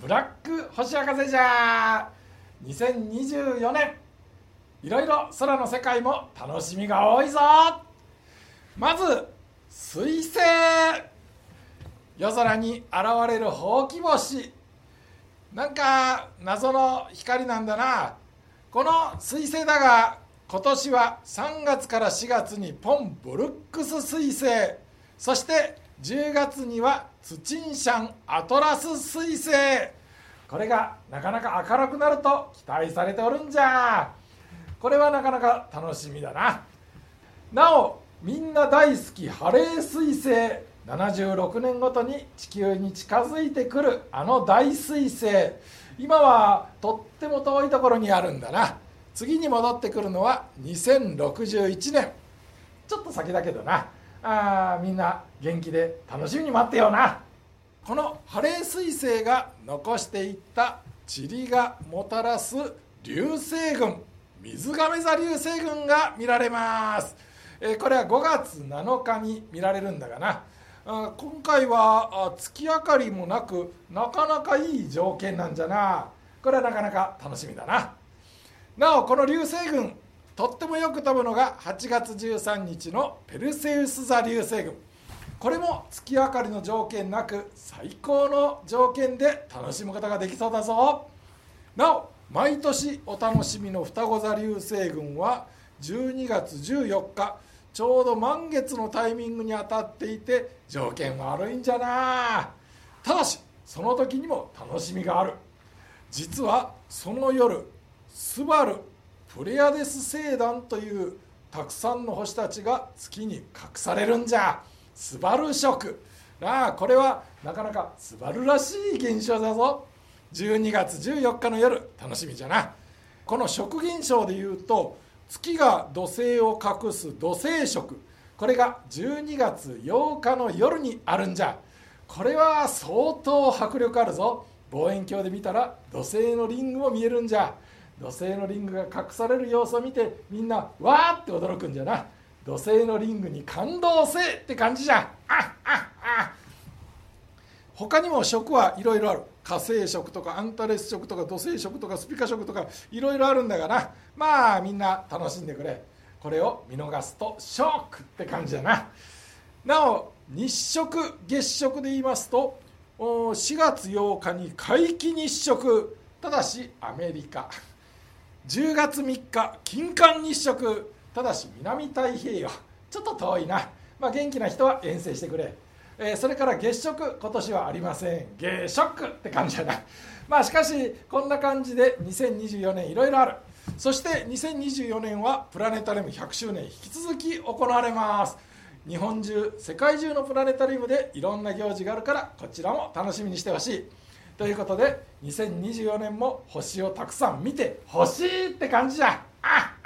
ブラック星博士じゃ。2024年いろいろ空の世界も楽しみが多いぞ。まず水星、夜空に現れるほうき星、なんか謎の光なんだな。この水星だが今年は3月から4月にポン・ブルックス水星、そして10月にはツチンシャン・アトラス水星、これがなかなか明るくなると期待されておるんじゃ。これはなかなか楽しみだな。なおみんな大好きハレー彗星、76年ごとに地球に近づいてくるあの大彗星、今はとっても遠いところにあるんだな。次に戻ってくるのは2061年、ちょっと先だけどな。みんな元気で楽しみに待ってよな。このハレー彗星が残していった塵がもたらす流星群、水亀座流星群が見られます。これは5月7日に見られるんだがな。今回は月明かりもなくなかなかいい条件なんじゃな。これはなかなか楽しみだな。なおこの流星群とってもよく飛ぶのが8月13日のペルセウス座流星群。これも月明かりの条件なく最高の条件で楽しむことができそうだぞ。なお毎年お楽しみの双子座流星群は12月14日ちょうど満月のタイミングに当たっていて条件悪いんじゃな。ただしその時にも楽しみがある。実はその夜スバルプレアデス星団というたくさんの星たちが月に隠されるんじゃ。スバル食これはなかなかスバルらしい現象だぞ。12月14日の夜楽しみじゃな。この食現象でいうと月が土星を隠す土星食、これが12月8日の夜にあるんじゃ。これは相当迫力あるぞ。望遠鏡で見たら土星のリングも見えるんじゃ。土星のリングが隠される様子を見てみんなわーって驚くんじゃな。土星のリングに感動せえって感じじゃ。他にも食はいろいろある。火星食とかアンタレス食とか土星食とかスピカ食とかいろいろあるんだがな。まあみんな楽しんでくれ。これを見逃すとショックって感じだな。なお日食月食で言いますと4月8日に皆既日食、ただしアメリカ。10月3日金環日食、ただし南太平洋、ちょっと遠いな。元気な人は遠征してくれ。それから月食今年はありません。月ショックって感じだな。しかしこんな感じで2024年いろいろある。そして2024年はプラネタリウム100周年引き続き行われます。日本中世界中のプラネタリウムでいろんな行事があるからこちらも楽しみにしてほしいということで、2024年も星をたくさん見てほしいって感じじゃ。